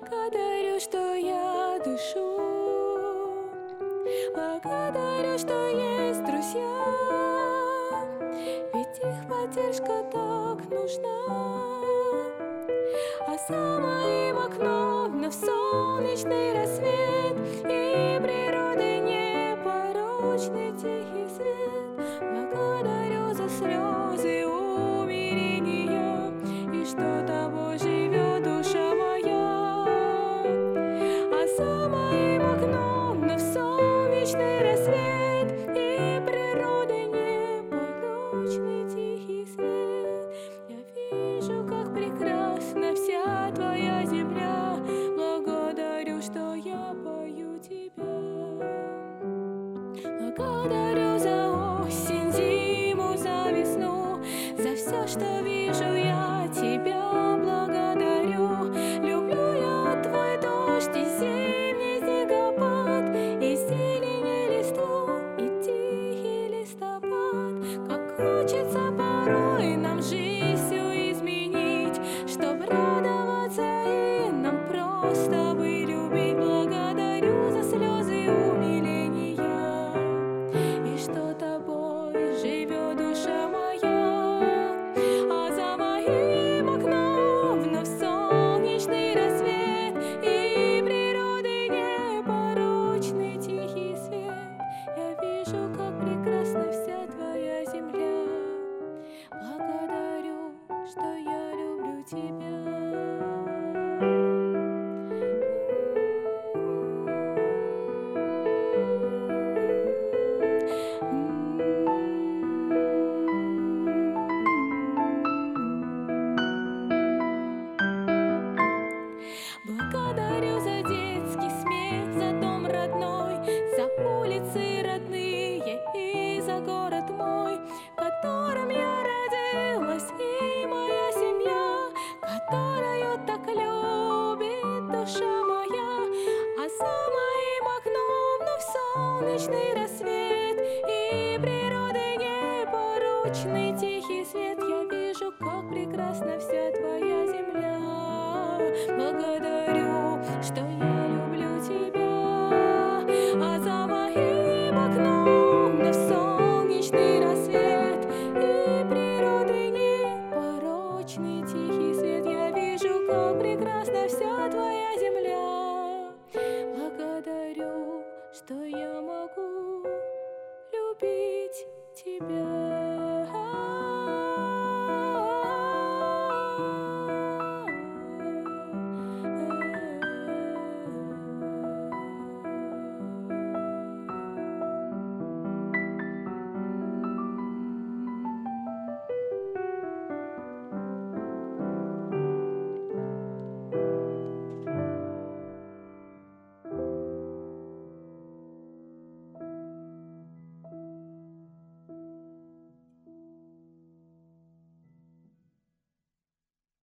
Благодарю, что я дышу. Благодарю, что есть друзья, ведь их поддержка так нужна. А за моим окном вновь солнечный рассвет и природы непорочный тихий свет. Благодарю за слезы умиления и что тобой живет душа моя. А за моим окном вновь солнечный рассвет и природы непорочный тихий свет. Я вижу, как прекрасна вся твоя земля. Благодарю, что я пою тебя. Благодарю за осень, зиму, за весну, за все, что вижу я тебя благодарю. Люблю я твой дождь и зимний снегопад, и зелень листву, и тихий листопад. Как хочется порой нам жизнью изменить, чтоб радоваться и нам просто бы любить. Благодарю за слезы умиления и что тобой живет душа моя. А за моим окном вновь солнечный рассвет и природы непорочный тихий свет. Я вижу, как прекрасна вся твоя земля. Благодарю, что я люблю тебя. Благодарю за детский смех, за дом родной, за улицы родные и за город мой, в котором я родилась, и моя семья, которую так любит душа моя. А за моим окном вновь солнечный рассвет и природы непорочный тихий свет. Я вижу, как прекрасна вся твоя земля. Благодарю, что я люблю тебя. А за моим окном вновь солнечный рассвет и природы непорочный тихий свет. Я вижу, как прекрасна вся твоя земля. Благодарю, что я могу любить тебя.